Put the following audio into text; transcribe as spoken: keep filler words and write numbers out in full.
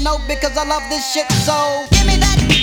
know because I love this shit. So give me that.